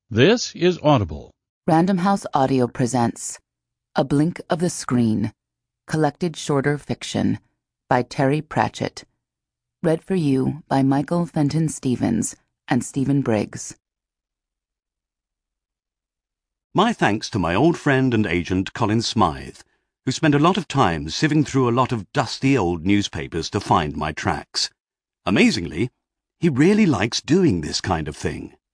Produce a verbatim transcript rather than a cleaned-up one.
This is Audible. Random House Audio presents A Blink of the Screen, collected shorter fiction by Terry Pratchett. Read for you by Michael Fenton Stevens and Stephen Briggs. My thanks to my old friend and agent Colin Smythe, who spent a lot of time sieving through a lot of dusty old newspapers to find my tracks. Amazingly, he really likes doing this kind of thing.